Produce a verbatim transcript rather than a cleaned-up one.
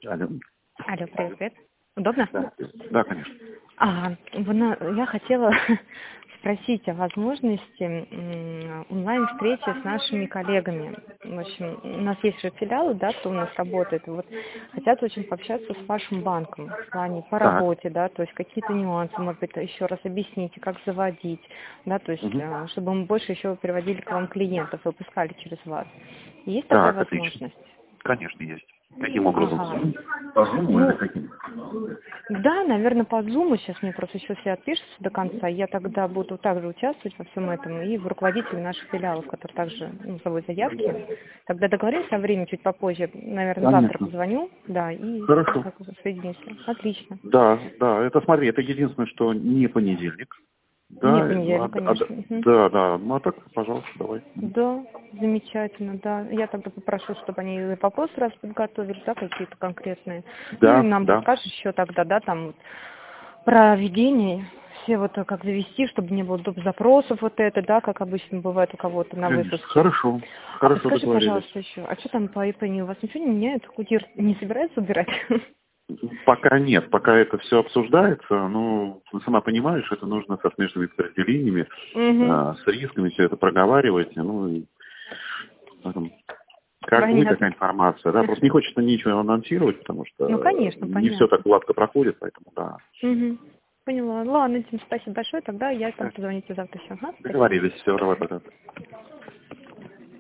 Алло. Алло, привет, привет. Удобно? Да, да, конечно. А, вы на- я хотела спросить о возможности м, онлайн-встречи с нашими коллегами. В общем, у нас есть же филиалы, да, кто у нас работает. Вот хотят очень пообщаться с вашим банком в плане по Так. работе, да, то есть какие-то нюансы, может быть, еще раз объясните, как заводить, да, то есть, Мгм. э, чтобы мы больше еще переводили к вам клиентов, выпускали через вас. Есть такая Так, отлично. возможность? Конечно, есть. Каким образом? Ага. По Zoom Ну, или каким? да, наверное, по Zoom сейчас мне просто еще все отпишутся до конца. Я тогда буду также участвовать во всем этом. И в руководителе наших филиалов, которые также ну, заводят заявки. Тогда договоримся о времени чуть попозже. Наверное, завтра Конечно. позвоню. Да, и Хорошо. как бы соединимся. Отлично. Да, да, это смотри, это единственное, что не понедельник. Не Да, а- понедельник, а- конечно. Мгм. да, да, ну а так, пожалуйста, давай. Мгм. Да, замечательно, да. Я тогда попрошу, чтобы они вопросы раз подготовили, да, какие-то конкретные. Ну и Да, нам да, расскажешь еще тогда, да, там вот про ведение, все вот э, как завести, чтобы не было доп. Запросов вот это, да, как обычно бывает у кого-то на конечно. выпуске. Хорошо, А хорошо подскажи, договорились. пожалуйста, еще, а что там по ИПНИ? У вас ничего не меняют? Кутир не собирается убирать? Пока нет, пока это все обсуждается, ну, сама понимаешь, это нужно со смежными подразделениями, Угу. а, с рисками все это проговаривать, ну, и потом как будет Понятно. такая информация, да, просто не хочется ничего анонсировать, потому Ну, что конечно, не все так понятно. гладко проходит, поэтому да. Угу. Поняла. Ладно, Тим, спасибо большое. Тогда я там Да, позвоните завтра еще. Ага, спасибо. договорились, все, давай пока.